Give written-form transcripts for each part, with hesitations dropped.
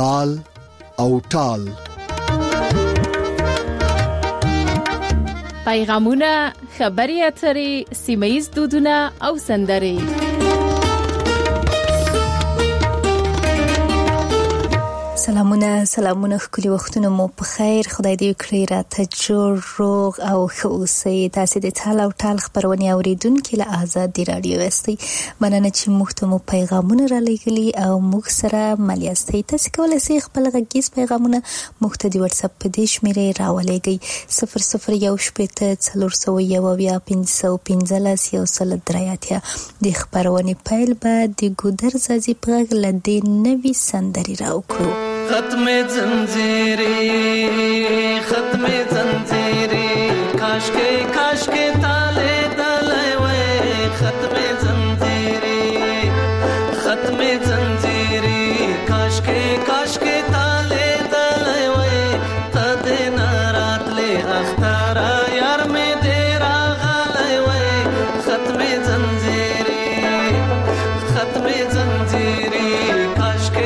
تال او ټال. پیغامونه، خبري اترې، سیمه‌ییز دودونه او سندرې. سلامونه خولي وختونه مو په خیر. خدای دې کړی راته جوړ روغ او ښه اوسئ. تاسو د ټال او ټال خبرونه اوریدونکو له آزاد رادیو واستئ. مننه چې موږ ته مو پیغامونه را لېږلي او موږ سره ملياستئ. تاسو کولای شئ خپل غږیز پیغامونه موږ ته د واتس اپ په دې شمیرې راولېږئ 00181515 د خبرونه پیل به د ګودر زازي په غږ لدې نوې سندري راوکړو. ختم زنجیری کاش کے تالے دلے وے ختم زنجیری کاش کے تالے دلے وے تد نارات لے اختارا یار میں دیرا غلے وے ختم زنجیری کاش کے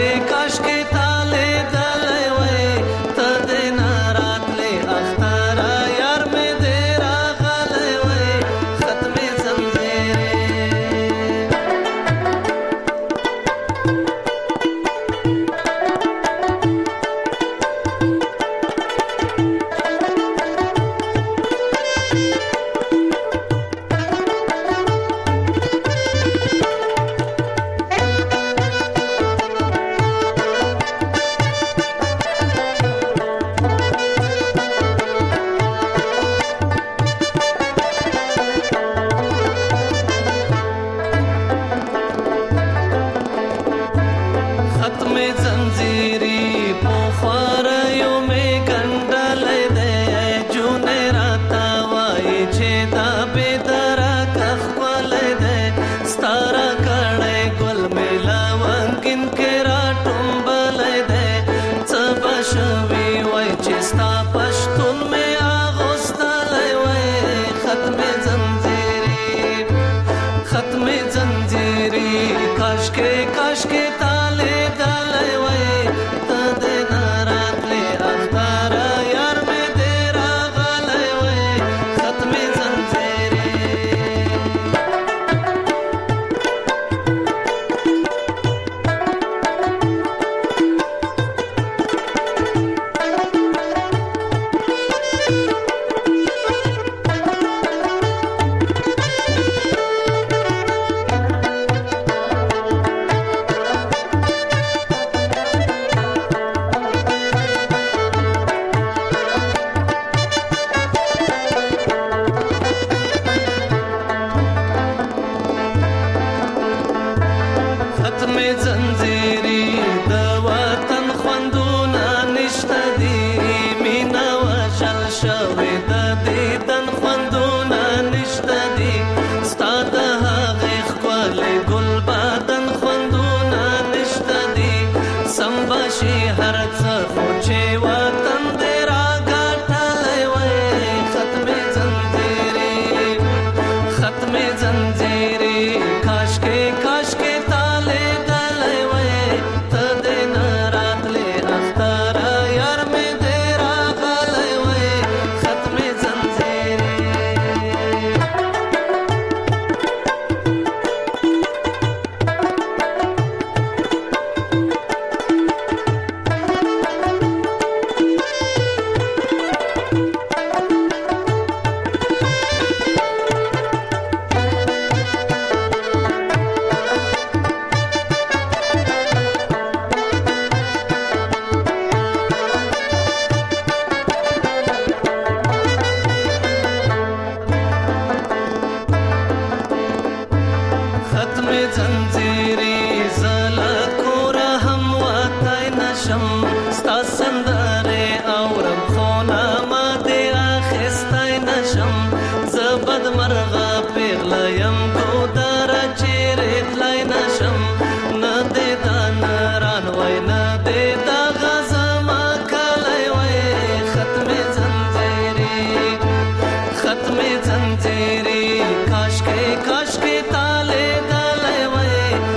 ختم زنجیری کاش کے تالے دلے وے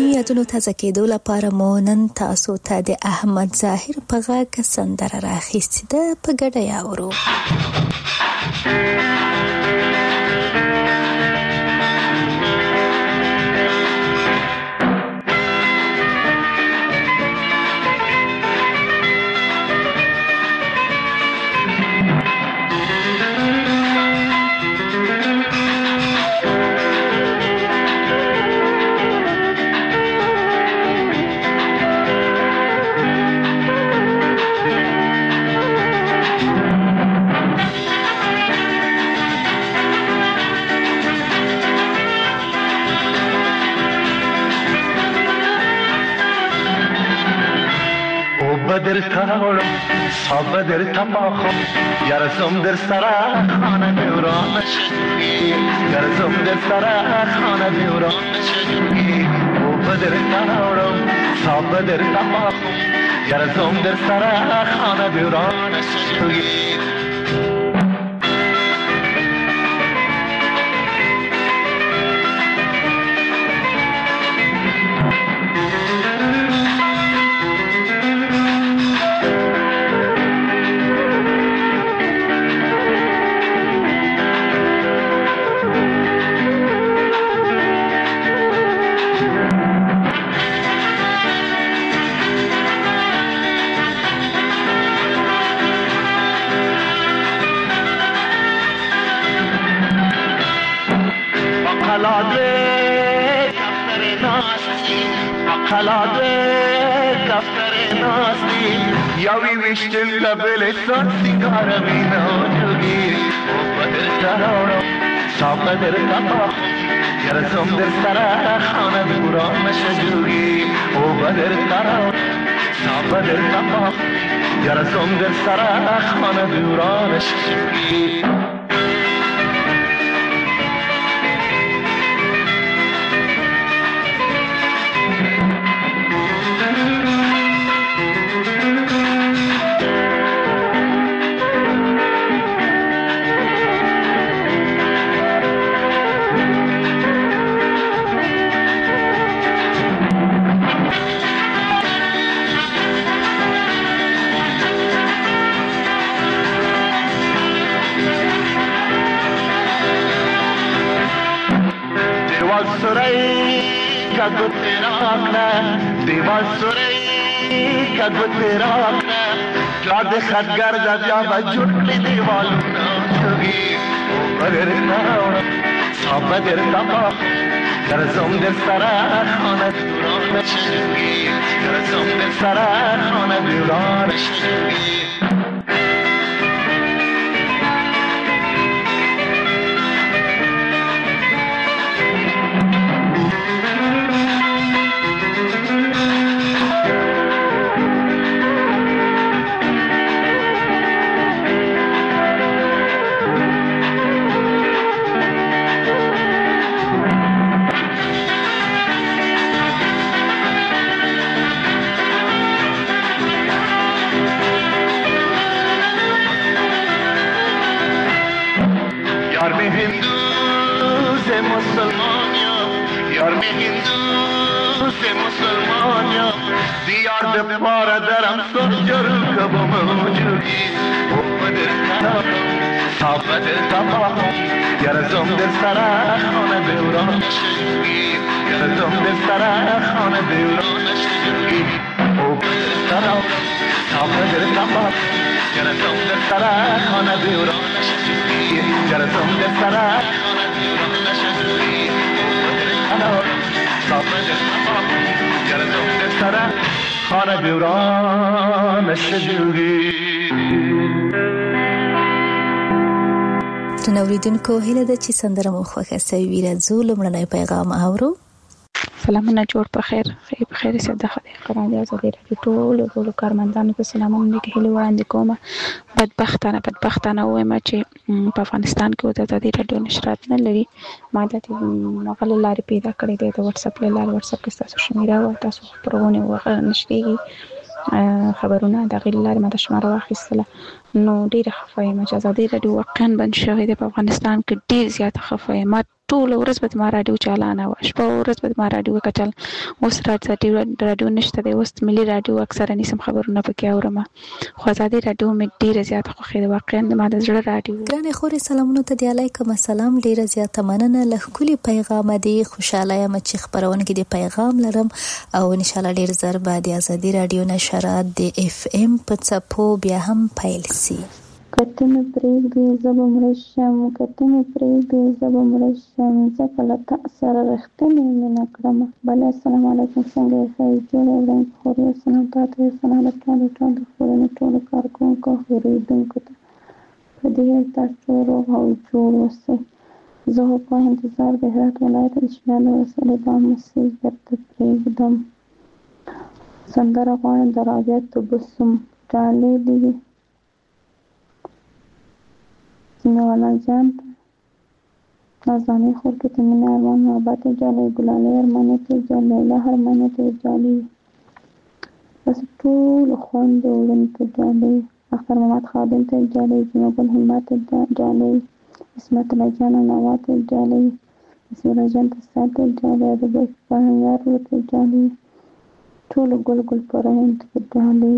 یادونو تازه کېدو لپاره مو نن تاسو ته د احمد ظاهر په غږ سندره راخیستې ده، په ګډه یې اورو. بدر تاورم صاب بدر تماخم یارزم در سرا خانه بیوران نشدی یارزم در سرا خانه بیوران نشدی او بدر تاورم صاب بدر تماخم یارزم در سرا خانه بیوران نشدی یاوی وشتل قبل سر سیگار مینا جوگی او بدر تراورم صاب بدر تماخم یارزم در سرا خانه بیوران نشدی او بدر تراورم صاب بدر تماخم یارزم در سرا خانه بیوران نشدی دیوان سوری کد تیرا جاد خط گردد یا بجوٹ دیوالونا جوگی بدر تاورم صاب بدر تماخم یارزم در سرا خانه بیوران نشدی یارزم در سرا خانه بیوران نشدی پارا درم سرجر کبم موجودی او بدر تاورم صاب بدر تماخم یارزم در سرا خانه بیوران نشدی یارزم در سرا خانه بیوران نشدی او بدر تاورم صاب بدر تماخم یارزم در سرا خانه بیوران نشدی یارزم در سرا خانه بیوران نشدی او بدر تاورم صاب بدر تماخم یارزم در سرا خانه بیوران نشدی. تنوریدونکو هیله ده چې سندره مو خوښه سوي وي. راځو لومړنی پیغام اورو. سلامونه، جوړ په خیر، خیر په خیر سره د خدای قرآن دی ازادي راډیو ټولو کارمندانو ته سلامونه کې هیله وړاندې کوم. بدبختانه وایم چې په افغانستان کې د ازادي راډیو نشرات نه لري. ما د مغل لارې پیدا کړې ده، د واتس اپ لارې، واتس اپ کې تاسو شمیره او تاسو پرونه نشریږي خبرونه د غیر لارې ما د شماره واخیستله. نو ډیره خفه یم چې ازادي راډیو واقعا بند شوی دی په افغانستان کې. ډیر زیاته خفه یم. ټول ورځ به ما رادیو چالانه وه، شپه ورځ به ما رادیو کچل. اوس رادیو نشته دی، اوس ملي رادیو اکثره نیسم خبرونه پکې اورم، خو ازادي رادیو مې ډېره زیاته خوښېده، واقعا ما د زړه رادیو. ګرانې خورې سلامونه ته دی، علیکم السلام. ډېره زیاته مننه له ښکلي پیغامه دی. خوشحاله یم چې خپرونه کې د پیغام لرم او انشاءالله ډېر زر به د ازادي رادیو نشرات د FM په څپو بیا هم پیل سي. کته مې پرېږدي زه به مړه شم، کته مې پرېږدي زه به مړه شم، ځکه له تا سره رښتینې مینه کړمه. بله السلام علیکم، څنګه یې ښه یې جوړ یې وړاندې خورې سلام تاته یې سلام له ټولو خپرونې ټولو کارکوونکو او اورېدونکو ته په دې تاسو روغ او جوړ اوسئ. زه خو په انتظار د هرات ولایت د شمال ولسوالۍ دا مسیج درته پرېږدم. سندره غواړم د رابعه تبسم ډالۍ دې وي والا جان نازانی خور کې تمنا ارمان محبت جالي ګلالي ارمانه ته جالي له ارمانه ته جالي بس ټول خوند ولن ته جالي اختر محمد خادم ته جالي جنوب الهمت ته جالي اسمت الله جان نوات جالي اسم الله جان ته جالي د بهار ته جالي ټول ګل ګل پرهن ته جالي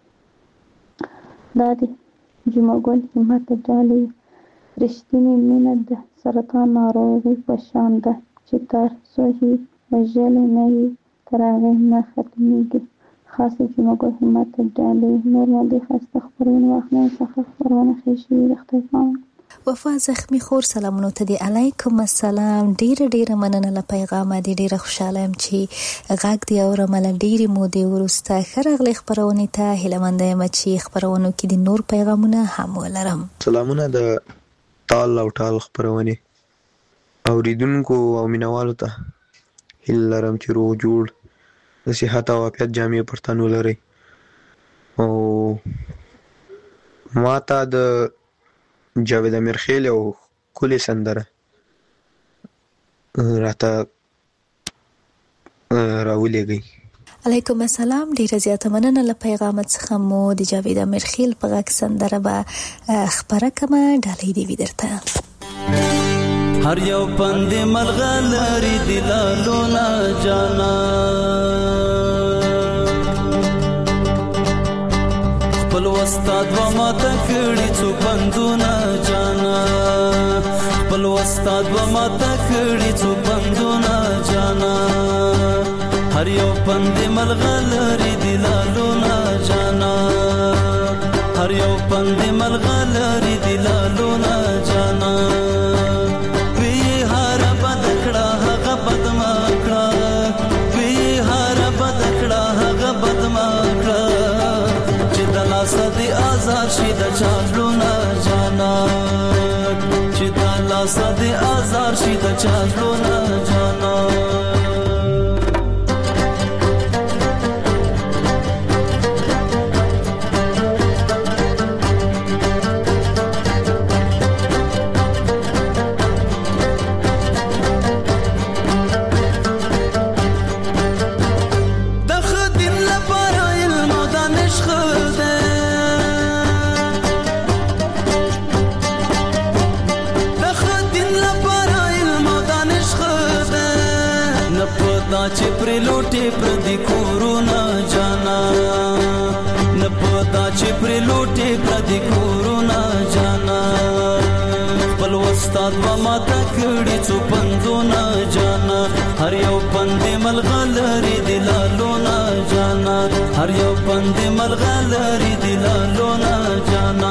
دادي جمعه ګل همت جالي رښتینی مینه د سرطان ناروغي په شان ده چې تر څو وژلې نه وي تر هغې نه ختمېږي. خاصه جمعه ګل همت ډالۍ نور نو دې ښایسته خپرونې واخلئ څخه خپرونه ښې شوي د خدای پامان. وفا زخمی خور سلامونو ته دی، علیکم السلام. ډیره مننه له پیغامه دی، ډیره خوشاله یم چې غږ دی اورم له ډیرې مودې وروسته. ښه راغلی خپرونې ته، هیله منده یم چې خپرونو کې د نور پیغامونه هم ولرم. سلامونه د تال او ټال خپرونې اوریدونکو او مینوالو ته، هیله لرم چې روغ جوړ د صحت او عافیت جامې پر تن ولرئ. او ما ته د جاوید امیرخیل او ښکلې سندره راته راولېږئ. علیکم السلام، ډیره زیاته مننه له پیغام څخه. مو د جاوید امیرخیل په غږ سندره به خپره کړمه، ډالۍ دې وي درته. هر یو پند ملغلری دلالونه جانا خپل استاد و ما تکړی څو پندونه جانا خپل استاد و ما تکړی څو پندونه جانا هر یو پند ملغلری دلالونه جانا هر یو پند ملغلری دلالونه جانا صدی آزار شي د چاړونه جانا چې دا لا صدی آزار شي د چاړونه جانا چې پر لوټي پر دې کورونا جانا نه پتا چې پر لوټي پر دې کورونا جانا خپل استاد و ما تکړی څو پندونه جانا هر یو پند ملغلری دلالونه جانا هر یو پند ملغلری دلالونه جانا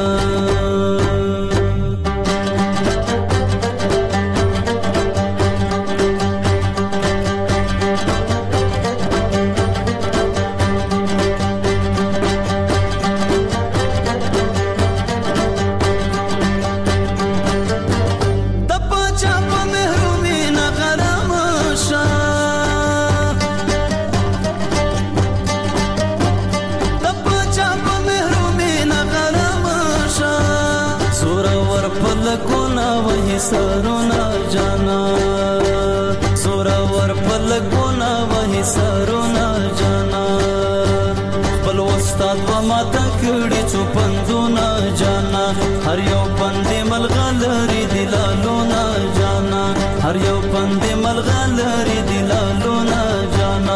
سرونا جانا سورا ور پلګونا وهي سرونا جانا خپل استاد و ما تکړی څو پندونه جانا هر یو پند ملغلری دلالونه جانا هر یو پند ملغلری دلالونه جانا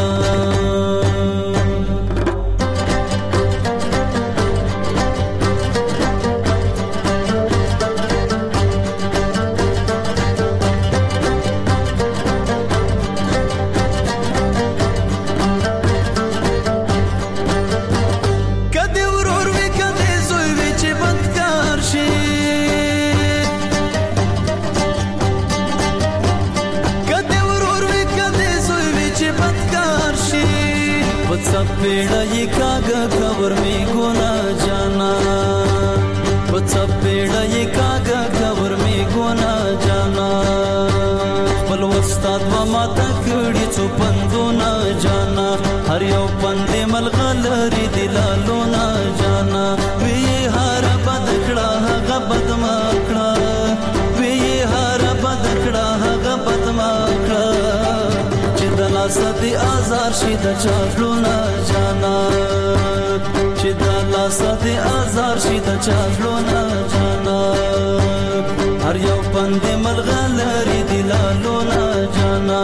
पेड़ा ये कागा खबर में गोना जाना बच्चा पेड़ा ये कागा खबर में गोना जाना पलवस्ताद व माता कड़ी चो पंदो ना जाना हर यो पंदे मलगलरी दिलालो ना जाना वे ये हारा बदकड़ा हगा बदमाकड़ा वे ये हारा बदकड़ा हगा बदमाकड़ा चिदला सदी आजार शिदा चालो ना जाना चिदला सदी आजार शिदा चालो ना जाना हर यो पंदे मलगलरी दिलालो ना जाना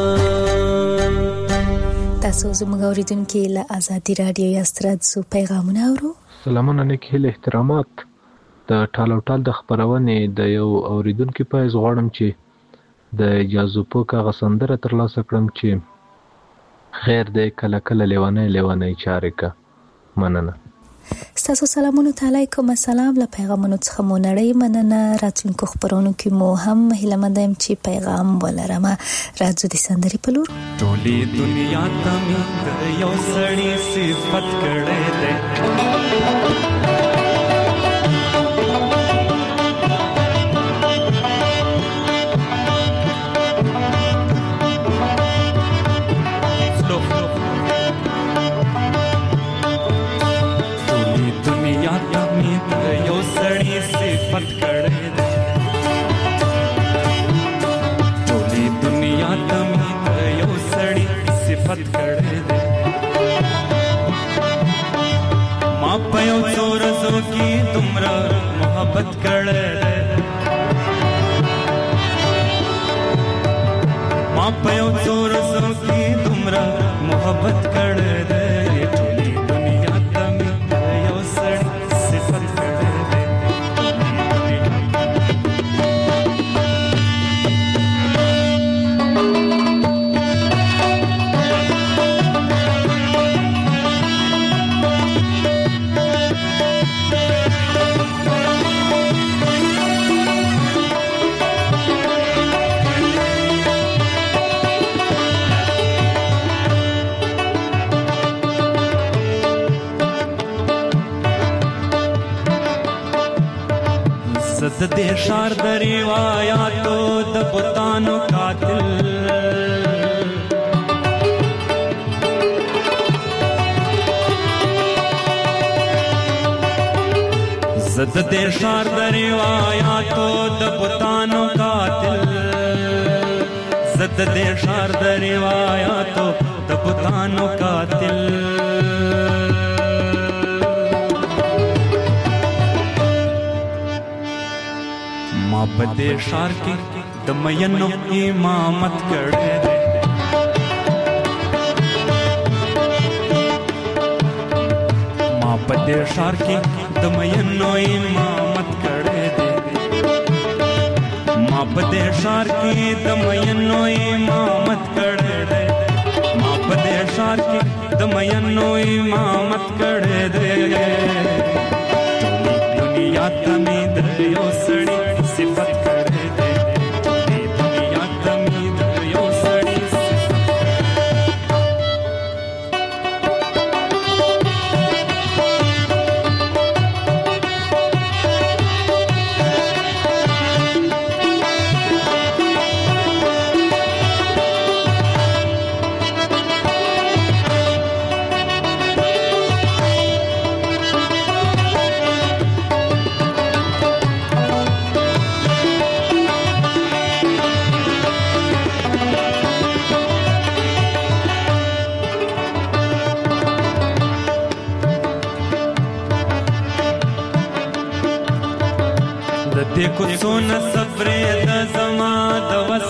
تاسو زموږ اوریدونکو له آزادي رادیو یاستراد سو پیغامونه اورو. سلامونه نیکه احترامات د ټالوټال د خبرونې د یو اوریدونکو په غواړم چې د اجازه په کاغه سندره ترلاسه کړم چې خیر دې کله کله لیوانه چارې کا مننه. ستاسو سلامونه تعالی کوم سلام له پیغامونو څخه مو نړۍ مننه. راتلونکو خبرونو کې مو هم هیله مندم چې پیغام ولرم. راځو د سندري په لور. ټولې دنیا ته مې یو سړی صفت کړې ده د دې شار د روایاتو د بوتانو قاتل زد دې شار د روایاتو د بوتانو قاتل زد دې شار د روایاتو د بوتانو قاتل په دې شار کې د مینو امامت کړې ده ما په دې شار کې د مینو امامت کړې ده ما په دې شار کې د مینو امامت کړې ده ما په دې شار کې د مینو امامت کړې ده دنیا ته مې د یو سړي صفت کړې ده دنیا ته مې د یو سړي د دې کو څونه صبر د زما د وس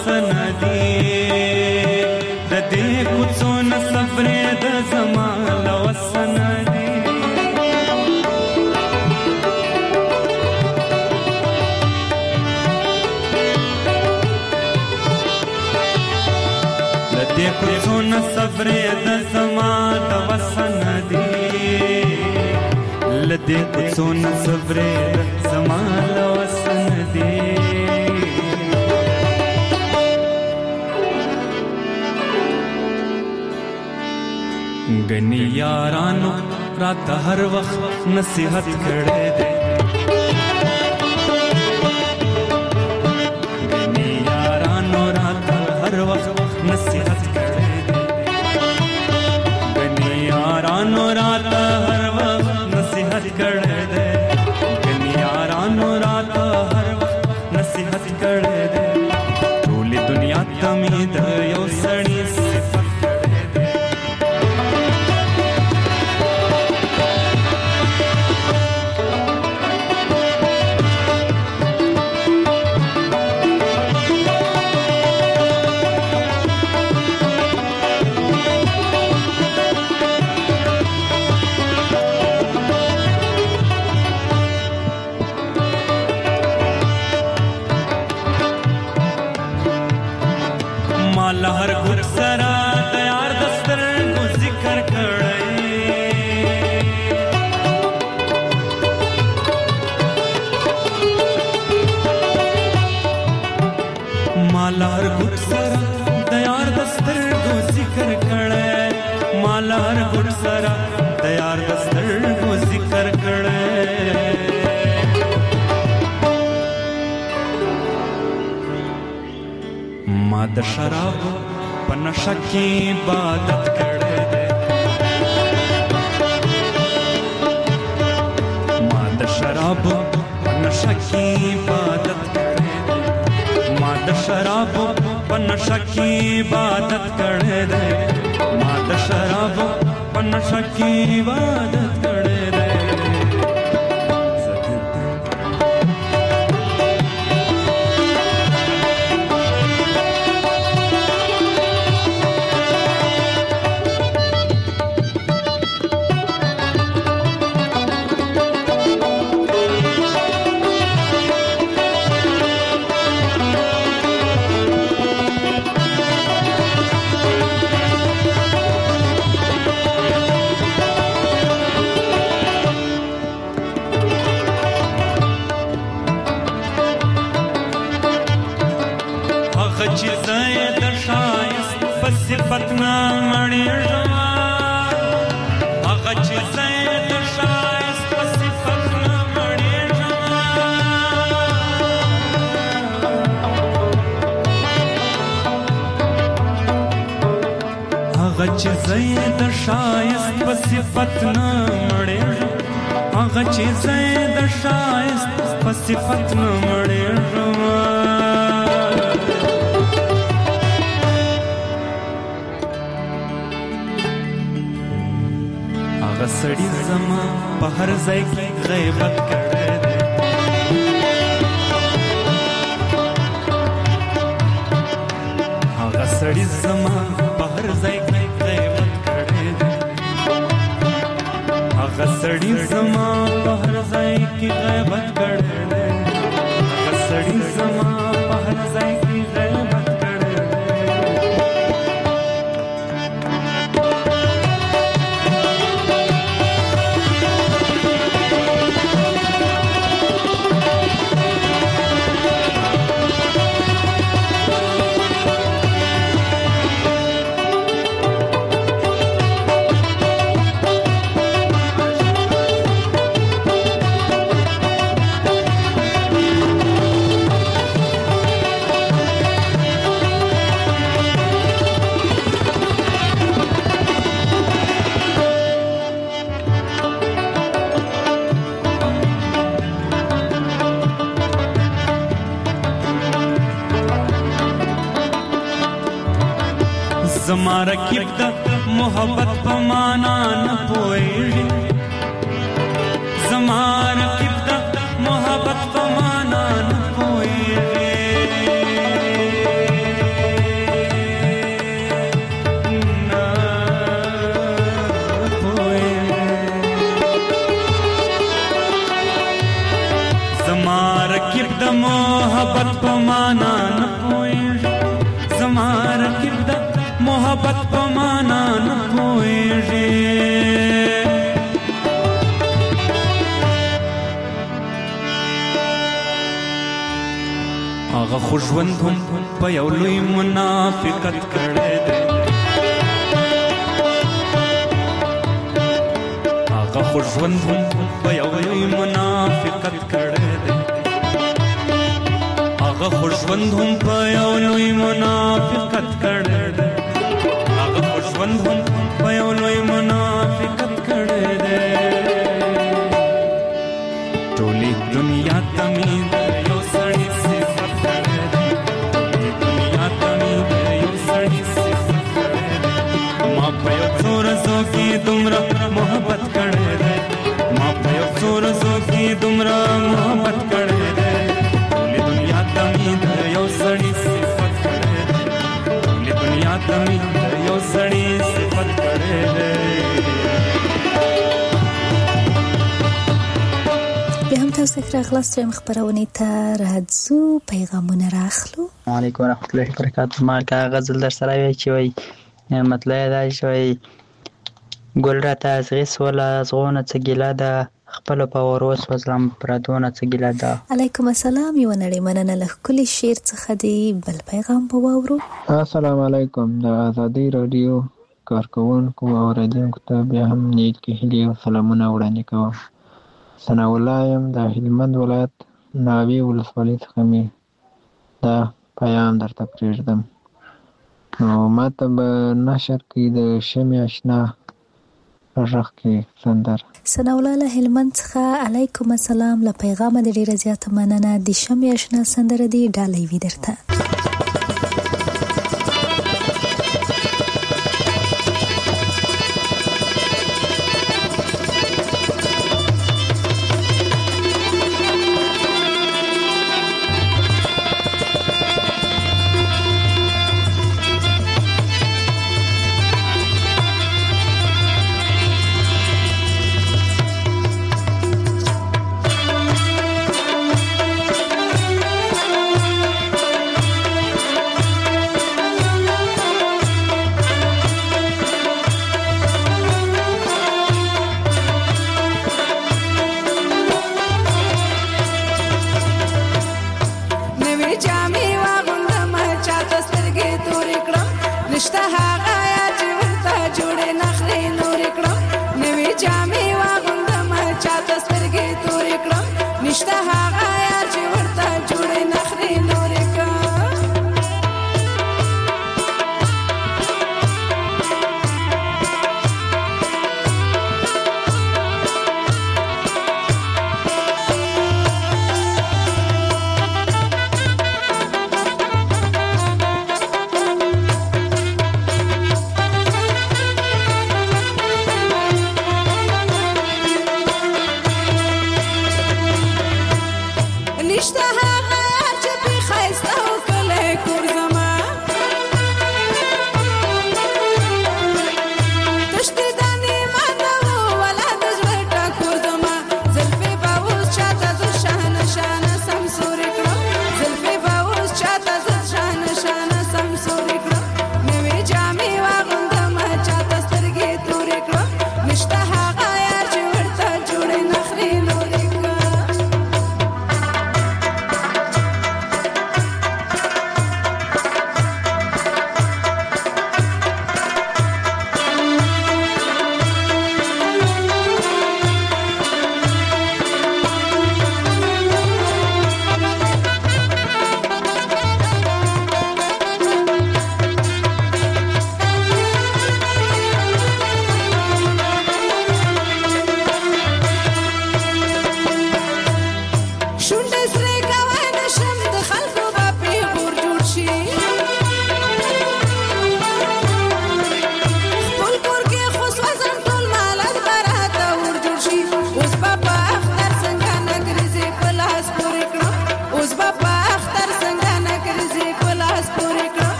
د زما د وسن دی لدې کوڅون صبر د زما د وسن دی غنی یارانو رات هر وخت نصیحت کړې ده غنی یارانو رات هر وخت نصیحت کړې ده غنی یارانو رات هر وخت نصیحت کړې ده غنی یارانو رات هر وخت نصیحت کړې ده ټول دنیا ته مې د یو سړي لهر ګل سره د یار د سترګو ذکر کړی ما لهر ګل سره د یار د سترګو ذکر کړی ما لهر ګل سره د یار د سترګو ذکر کړی ما د شراب په نشه کې عبادت کړې ده ما د شراب په نشه کې عبادت کړې ده ما د شراب په نشه کې عبادت کړې ده ما د شراب په نشه کې عبادت کړې ده پتنا مړی ژما هغه چې زید شایست په صفت نه مړی ژما هغه چې زید شایست په صفت نه مړی هغه چې زید شایست په صفت نه مړی ژما سړی زما په هر ځای کې غیبت کړی دی هغه سړی زما په هر ځای کې غیبت کړی دی هغه سړی زما په هر ځای کې غیبت کړی دی هغه سړی زما په هر ځای کې غیبت کړی دی زما رکیب د محبت په معنا نه پوهېږي زما رکیب د محبت په معنا نه پوهېږي نه پوهېږي زما رکیب د محبت په معنا نه پوهېږي زما رکیب د محبت په معنا نه ژوند هم په یو لوی منافقت کړی دی هغه خو ژوند هم په یو لوی منافقت کړی دی هغه خو ژوند هم په یو لوی منافقت کړی دی هغه خو ژوند هم په یو لوی منافقت کړی دی ټولې دنیا ته مې د یو سړي صفت کړی دی ټولې دنیا ته مې د یو سړي صفت کړی دی ما په یو څو ورځو کې دومره محبت کړی دی ما په یو څو ورځو کې دومره محبت کړی دی ټولې دنیا ته مې د یو سړي صفت کړی دی ټولې دنیا ته مې د یو سړي صفت کړی دی بیا هم تاسو ته راغلاست چې خبرونه ته راځو پیغامونه راخلو علیکم ورحمت الله وبرکاته ما کا غزل در سره وی چې وی مطلب دا شوی ګل را تاسغي سولا زغونه څګیلا ده خپل په وروس وزلم پردونه څګیلا ده علیکم السلام یو نړۍ مننه له کلی شیر څخه دی بل پیغام په واورو السلام علیکم د ازادي رادیو کارکونکو او اوریدونکو ته بیا هم نیک هیلې او سلامونه وړاندې کوم ثنا الله یم د هلمند ولایت ناوی ولسوالۍ څخه مې دا پیغام درته پرېږدم نو ماته به نشر کې د شمع آشنا غږ کې سندره ثنا الله له هلمند څخه علیکم السلام له پیغام د ډیره زیاته مننه د شمع آشنا سندره دی ډالۍ وي درته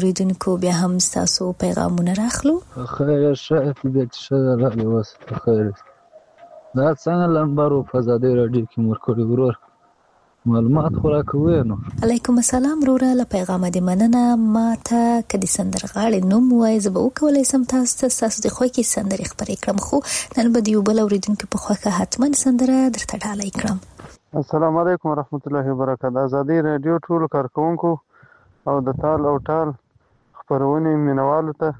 اوریدونکو بیا هم تاسو پیغامونه راخلو. خیر شه طبیعت شه راغلی وس خیر دا څنګه لمبرو په ازادي راډیو کې مرکړی ورور معلومات خو راکوي نو. علیکم السلام وروره، له پیغامه دې مننه. ما ته که د سندرغاړې نوم ووایې زه به وکولی سم تاسو ته ستاسو د خوښې سندرې خپرې کړم، خو نن به د یو بل اورېدونکي په خوښه حتما سندره درته ډالۍ کړم. السلام علیکم ورحمت الله وبرکاته. ازادي راډیو ټول کارکونکو او د تال او ټال خپرونې مینوالو ته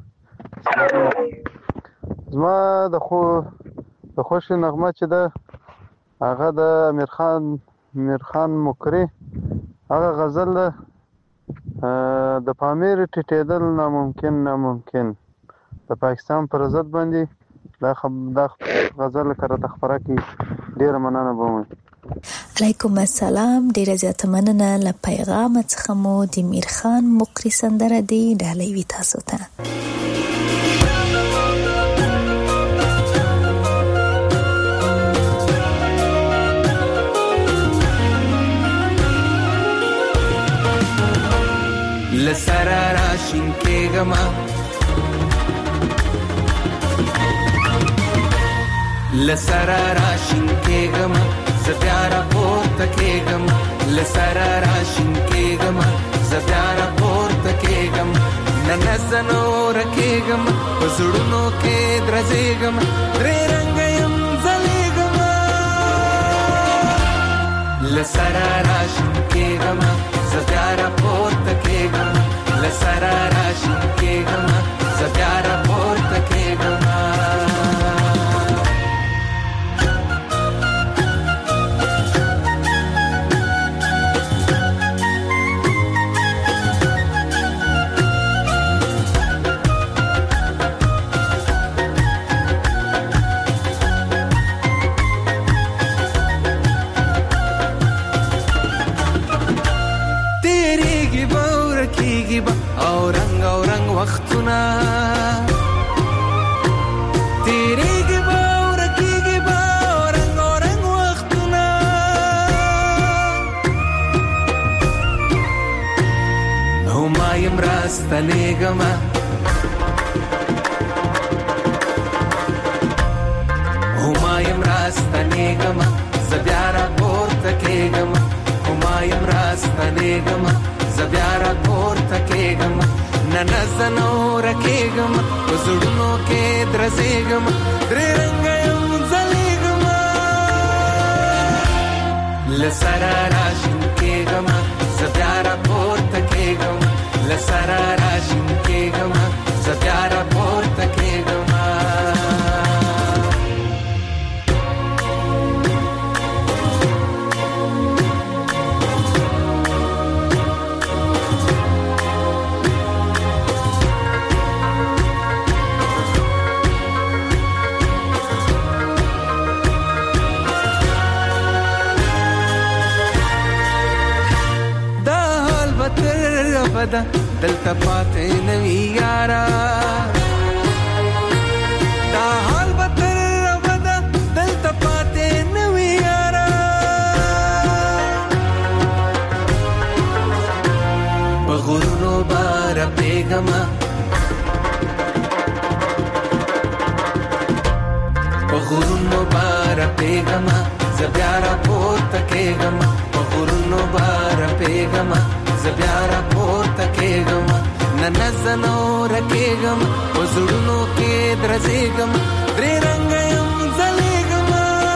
زما د خوښې نغمه چې ده هغه د امیر خان مکري هغه غزل ده د پامیر ټیټېدل ناممکن د پاکستان پر ضد باندې دا غزل کړه د خبره کې ډیره مننه بوم. علیکم السلام، ډیره زیاته مننه. له پیغام څخه مو د امیر خان مکري سندره دی ډالۍ وي تاسو ته. لسرا راشین کېږم لسرا راشین کېږم زه بیا راپورته کېږم لسرا راشین کېږم زه بیا راپورته کېږم نه زه نوره کېږم په زړونو کې درځېږم درې رنګه یم ځلېږم لسرا راشین کېږم زه بیا راپورته کېږم لسرا راشین کېږم زه بیا راپورته کېږم. او رنگ وختونه تیریږي به او رکیږي به او رنگ وختونه او ما یم راستنېږم او ما یم راستنېږم زه بیا راپورته کېږم او ما یم راستنېږم زه بیا راپورته کېږم نه زه نوره کېږم په زړونو کې درځېږم درې رنګه یم ځلېږم له سره راشین کېږم زه بیا راپورته کېږم له سره راشین کېږم زه بیا راپورته کېږم. بدا دلته پاتې نوی یارا دا حال به تر بدا دلته پاتې نوی یارا په غرونو بار پیغما په غرونو بار پیغما زه بیا راپورته کېږم په غرونو بار پیغما زه بیا راپورته کېږم نه زه نوره کېږم په زړونو کې درځېږم درې رنګه یم ځلېږم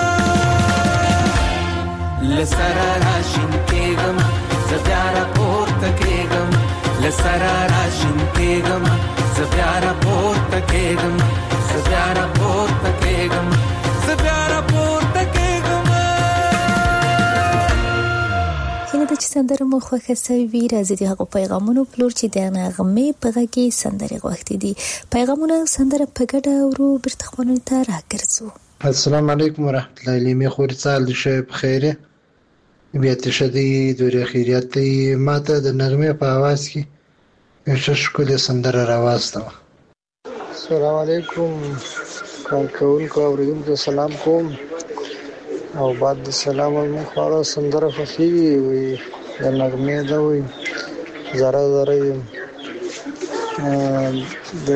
له سره راشین کېږم زه بیا راپورته کېږم له سره راشین کېږم زه بیا راپورته کېږم زه بیا راپورته کېږم زه بیا راپورته کېږم. هیله ده چې سندره مو خوښه سوي وي. راځئ د هغو پیغامونو په لور چې د نغمې په غږ کې سندرې غوښتې دي پیغامونه سندره په ګډه اورو بیرته خپلونو ته راګرځو. السلام علیکم ورحمت الله لیمې خورې سال د شی په خیره بیت شدی دوری خیریت دی. ما ته د نغمې په आवाज کې یو ښکلی سندره راوسته. السلام علیکم کارکونکو اوریدونکو سلام کوم او بعد د سلام مې خورا سندره خوښي وي د نغمې دا وي زره زره د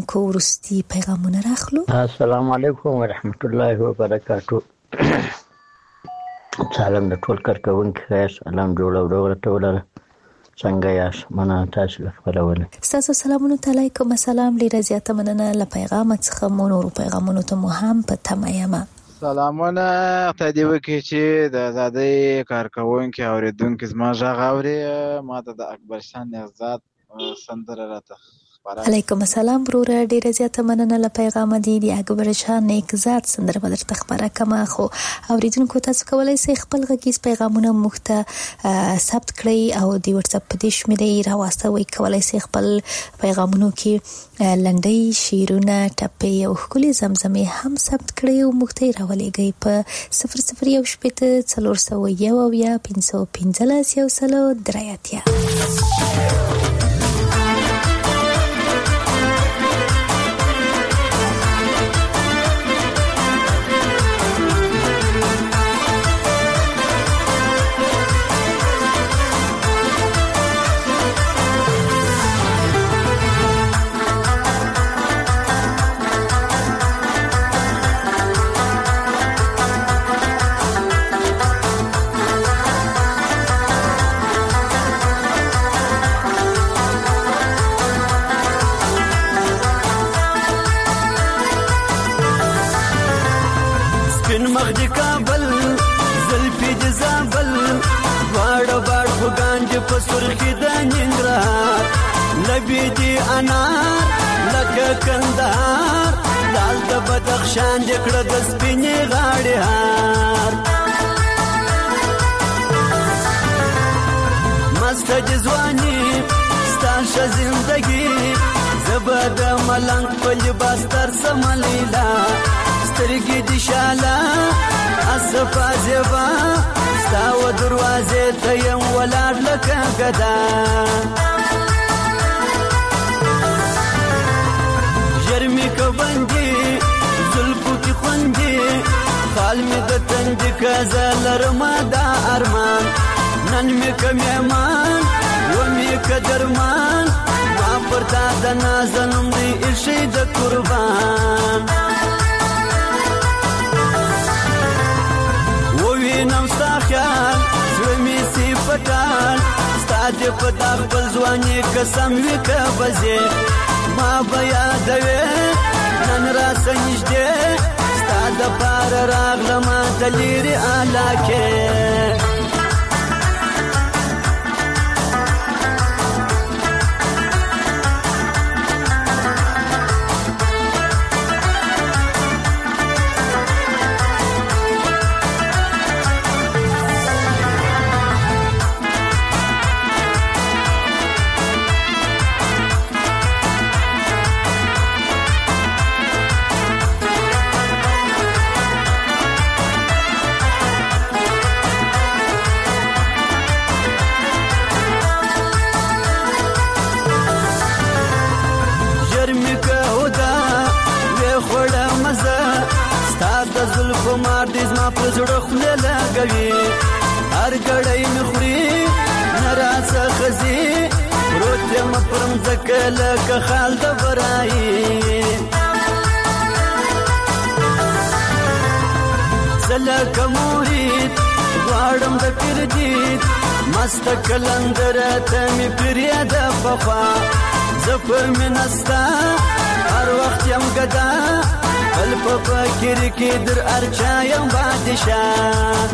اوریدونکو ورستي پیغامونه راخلو. السلام علیکم ورحمت الله وبرکاتو. سلام د ټول کارکونکو خیر سلام جوړ او ډوره ټوله څنګه یاست؟ مننه تاسو له خبرونه. تاسو سلامونه علیکم. السلام ډیره زیاته مننه له پیغام څخه مو نور پیغامونو ته مو هم په تمه یم. سلامونه خدای دې وکړي چې د آزادۍ کارکونکو اوریدونکو زما غږ اوري. ما ته د اکبر شاه نهضت سندره راته علیکم السلام وروره ډیره زیاته مننه له پیغام دی د اکبر شاه نهضت سندره به درته خبره کما. خو اوریدونکو تاسو کولای شئ خپل غږیز پیغامونه موږ ته ثبت کړئ او د واتس اپ په دې شمیرې راواستوئ. کولای شئ خپل پیغامونو کې لنډۍ شعرونه ټپې او ښکلې زمزمې هم ثبت کړئ او موږ ته یې راولېږئ په 0018 سرخی د ننګرهار لبی دی انار لکه کندهار لال د بدخشان د کړه د سپینې غاړې هار مست جزوانی ستاشه زندگی زبد ملنګ په لباس تر سملیلا سترګې د شاله اصفا زبا ستاو دروازه ته یم ولار لکه گدا جرمی که بندی زلفو کی خوندی خال می د تنج کزا لرما دا ارمان نن می که میمان و می که درمان ما پرتا د نازنم دی ارشی د قربان وینم ستا خیال زړه مې سی پټال ستا دې په دا خپل ځواني قسم وي که بځې ما به یادوې نن راسه نږدې ستا دپاره راغلمه د لرې علاقې مار دې زما په زړه خوله لګوي هر ګړی مې خوري نه راڅه ښځي پروت یم پر مځکه لکه خال د برایي زه لکه مرید غواړم د کردید مسته کلندره ته مې پرېږده پخوا زه په مینه ستا هر وخت یم ګدا بل په فکر کې در ارچا یم بادشاه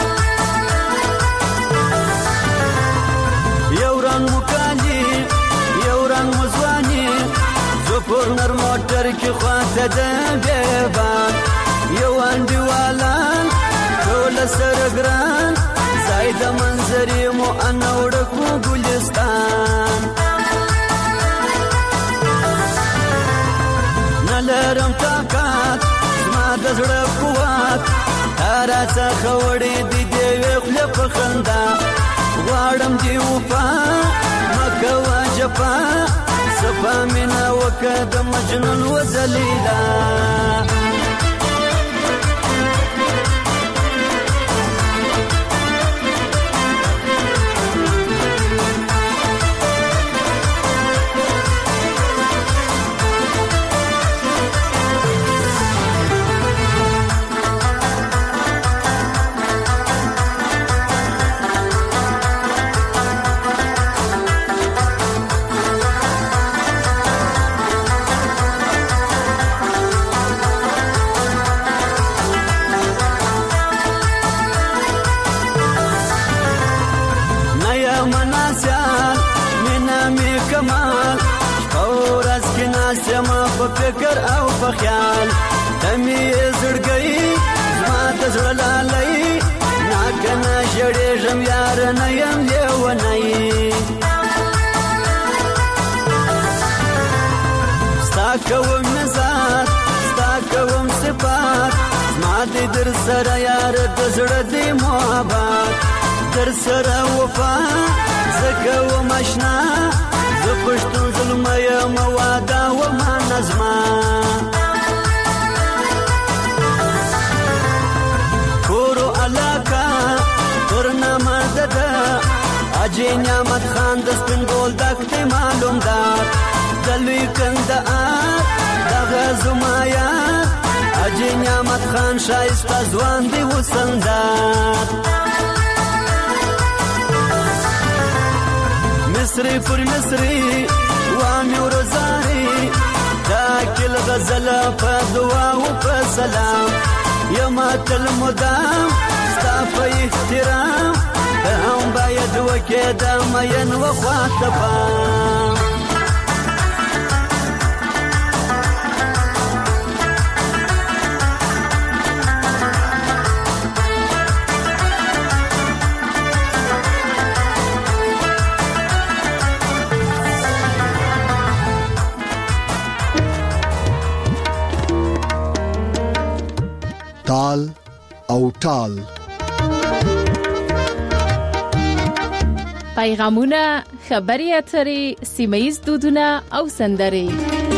یو رنګ مکالی یو رنګ مزوانی زه پر نر موټر کې خواته د بیبان یو انډیوالان ټول سره ګران ځای د منظرې مو انوړکو ګلستان لرم طاقت زما د زړه قوت هره څخه وړې دي دیوې خوله په خندا غواړم دې وفا مه کوه جفا صفا مینه وکړه د مجنون وځلیلا په فکر او په خیال دمي زړګي زما د زړه لالي ناکنه ژړېږم یار نه یم لیونی ستا کوم نظر ستا کوم صفات زما دې در سره یار د زړه دې محبت در سره وفا زه کوم اشنا زه پښتون ظلمه یم واده وما نظمه کورو علاقه ترنامه دده اجي نعمت خان د سپین بولدک دی معلوم ده د لوی کندهار دغه زما یار اجي نعمت خان ښایسته ځوان دی وسندار مصری پر مصری وامي ورزاري دا کل غزل په دعا او په سلام یما تل مدام ستا په احترام هم باید وکې د مین وخواته پام تال او ټال پیغامونه خبري اترې سیمه‌یز دودونه او سندرې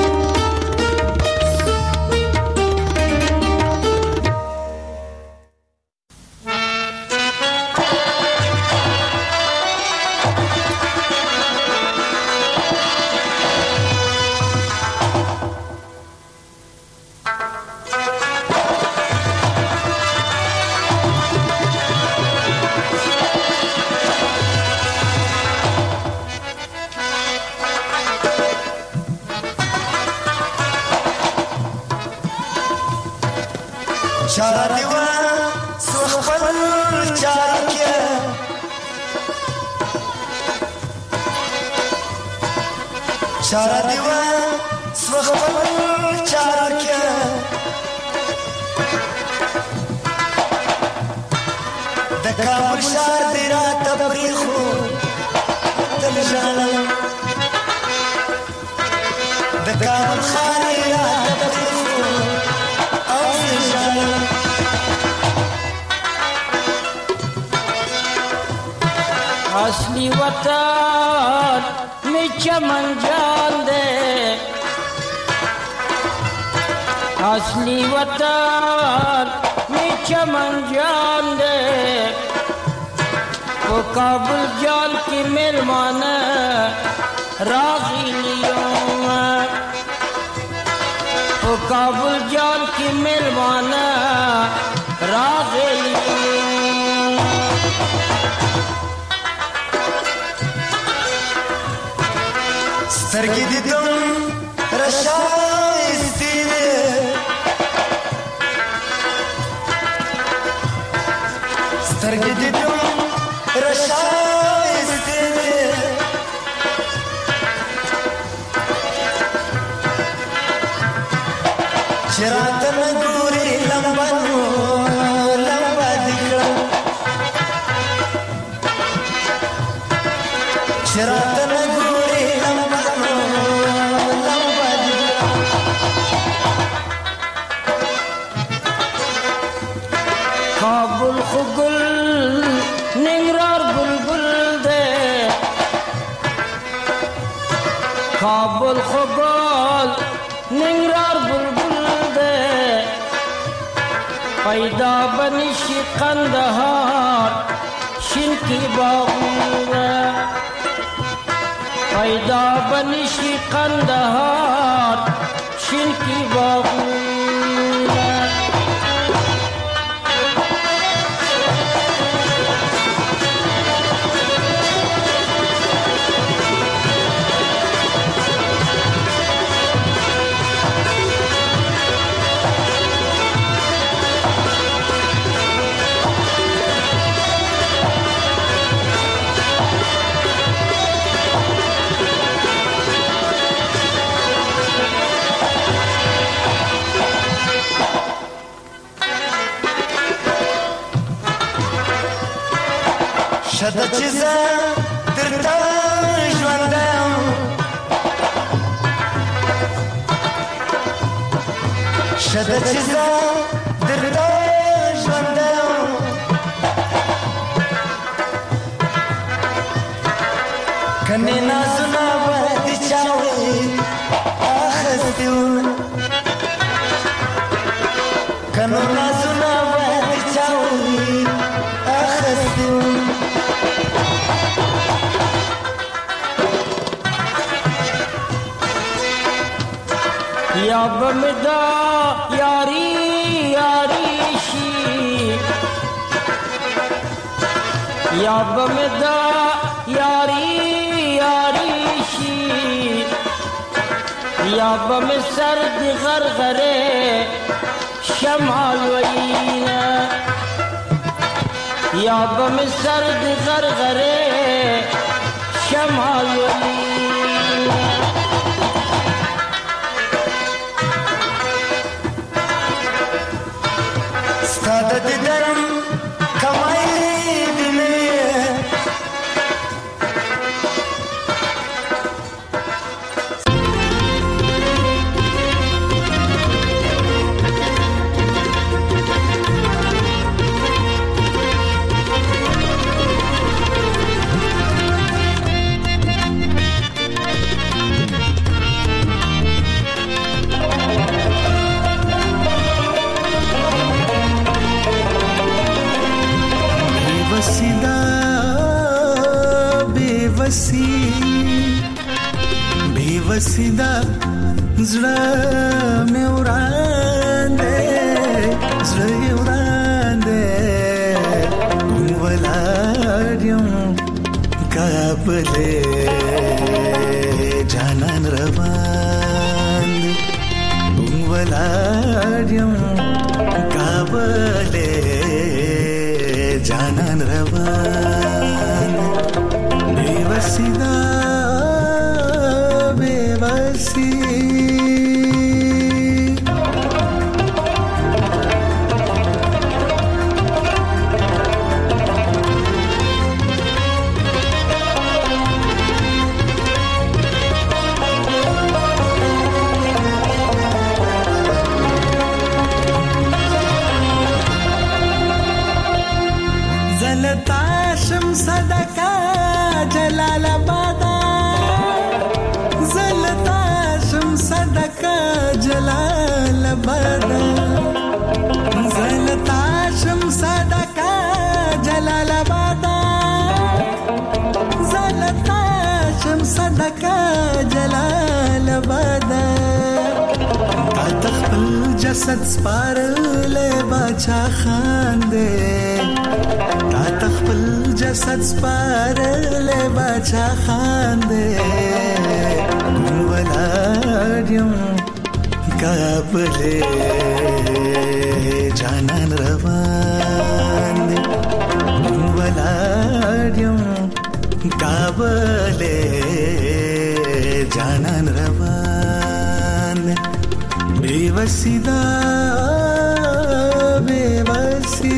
چارا دیوا سوخپل چار کیا دکا مشار دیرا تبریخو دلجالا دکا مخانی را تبریخو او دلجالا اصلی وطن میں چمن جان دے اصلی وطن میں چمن جان دے وہ کابل جان کی مہمان راغی لیوں وہ کابل جان کی مہمان راغی لیوں سترګې دې دم راشایستې سترګې دې دم راشایستې چې راته نه ګورې لمبه نو لمبه دې کړم چې راته نه ګورې لمبه کابل خگل ننگرار بلبل دے کابل خگل ننگرار بلبل دے پیدا بنشی قندہار شن کی باغور پیدا بنشی قندہار شن کی باغور شته چې زه درته ژوندی یم شته چې زه درته ژوندی یم کنې نازونه به د چا وي اخیستي وو کنو نازونه به د چا وي اخیستي وو یا به مې دا یاري یاري شي یا به مې دا یاري یاري شي یا به مې سر د غرغرې شمال وینا یا به مې سر د غرغرې شمال وینا ستا د دیدن کمای دې نه बेवसी दा زړه مې وران دی زړه یې وران دی ولاړ یم کابلې جانان روان دی ولاړ یم کابلې جانان روان دی बेवसी दा बेवसी जलता शम्स दका जलालाबाद जलता शम्स दका जलालाबाद जलता शम्स दका जलालाबाद जलता शम्स दका जलालाबाद تا تخپل جسد سپارلې باچا خان دې تا تخپل جسد سپارلې باچا خان دې ولاړ یم کابلې جانان روان دې ولاړ یم کابلې جانان روان دې बेवसी दा बेवसी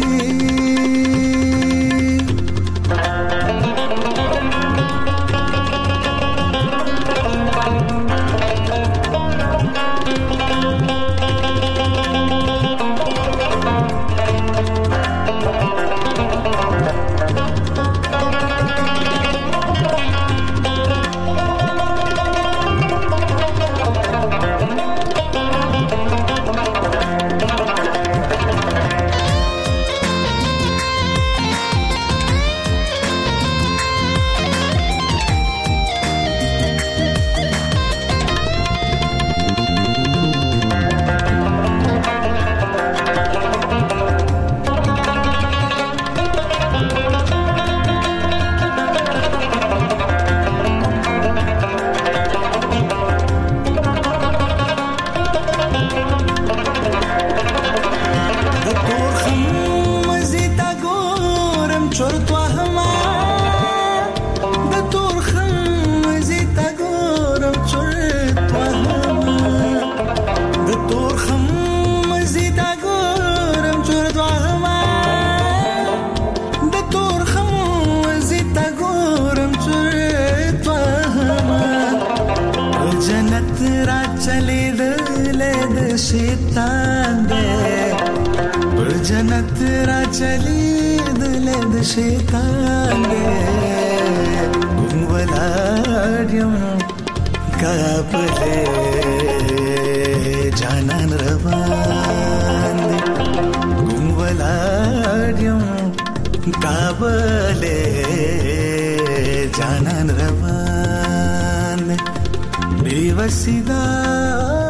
شیطان دے پر جنت را چلی دل د شیطان دے ولادیم کابلے جانان روان ولادیم کابلے جانان روان بیوسیدا